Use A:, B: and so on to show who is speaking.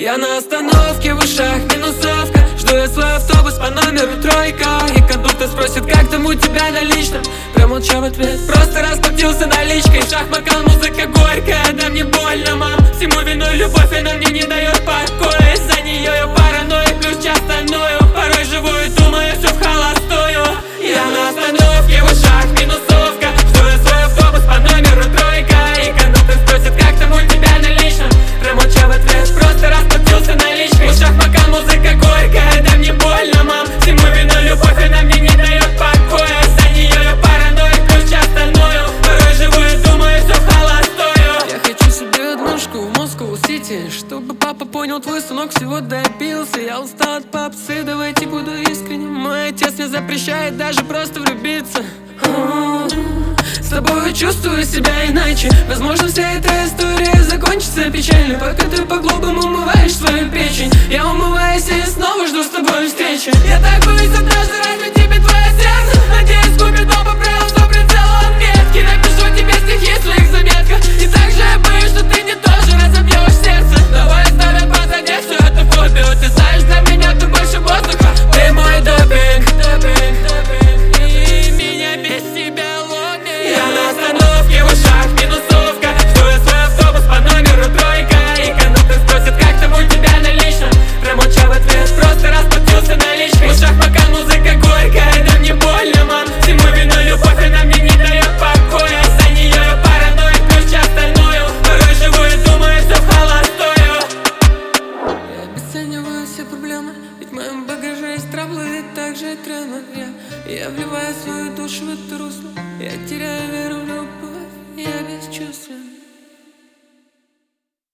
A: Я на остановке, в ушах минусовка. Жду я свой автобус по номеру тройка. И кондуктор спросит, как там у тебя на личном. Промолчав ответ, просто расплатился наличкой. Шахмакал, музыка горькая, да мне больно, мам. Всему виной любовь, она мне не дает покоя. Из-за нее я паранойя, плюс часто-ною. Порой живу и думаю, все в холостую. Я на остановке, в ушах минусовка. Жду я свой автобус по номеру тройка. И кондуктор спросит, как там у тебя на личном. Промолчав ответ, просто расплатился наличкой. В ушах макал, музыка горькая, да мне больно, мам. Всему виной любовь, она мне не дает покоя. Из-за нее я паранойя, плюс часто-ною. Порой живу и думаю, все в холостую. Я хочу себе однушку в Москву-Сити, чтобы папа понял, твой сынок всего добился. Я устал от попсы, давайте буду искренним. Мой отец мне запрещает даже просто влюбиться. С тобой чувствую себя иначе. Возможно, вся эта история закончится печально, пока ты по-глупому умываешь свою печень. Я умываюсь и снова жду с тобой встречи. Я так боюсь однажды разбить тебе твое сердце. Надеюсь, купит дом, поправил, что прицел он меткий. Напишу тебе стихи в своих заметках. И также я боюсь, что ты мне тоже разобьешь сердце. Давай оставим позади всю эту фобию. Ты знаешь, для меня ты больше воздуха. Ты мой допинг, допинг, допинг. И меня без тебя ломит. Я на остановке, в ушах минусовка. Жду я свой автобус по номеру тройка. И кондуктор спросит, как там у тебя на личном. Промолчав ответ, просто расплатился наличкой. В ушах пока музыка горькая, да мне больно, мам. Всему виной любовь, она мне не дает покоя. Из-за нее я паранойя, плюс часто-ною. Порой живу и думаю, все в холостую. Я обесцениваю все проблемы, ведь в моем багаже есть траблы и также и травмы. Я вливаю свою душу в это русло. Я теряю веру в любовь, я бесчувствен.